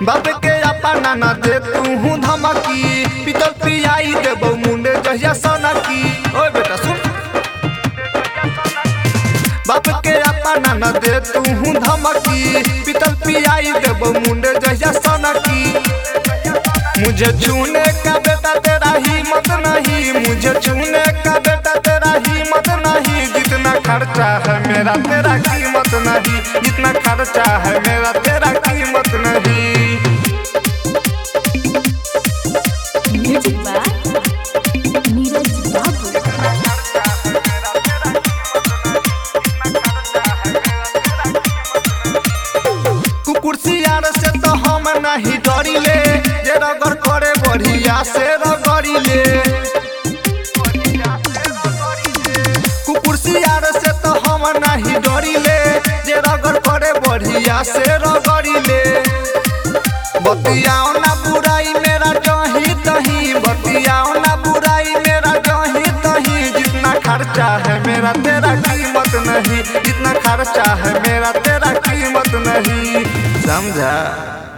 बाप के अपना न दे तू धमकी, पीतल पियाई देबो मुंडे जहिया सनकी। ओए बेटा सुन, बाप के अपना न दे तू धमकी, पीतल पियाई देबो मुंडे जहिया सनकी। मुझे छूने का बेटा तेरा हिम्मत नहीं, मुझे छूने का बेटा तेरा हिम्मत नहीं। जितना खर्चा है मेरा तेरा कीमत नहीं, जितना खर्चा है मेरा तेरा कीमत नहीं। म्यूजिक बाय नीरज बाबू। कुकुर सियार से तो हम नहीं डरिले, जे रगड़ करे बढ़िया से रगड़िले। कुकुर सियार से तो हम नहीं डरिले, जे रगड़ करे बढ़िया से रगड़िले। बतियाओ ना बुराई मेरा जही तही, बतियाओ ना बुराई मेरा जही तही। जितना खर्चा है मेरा तेरा कीमत नहीं, जितना खर्चा है मेरा तेरा कीमत नहीं। समझा।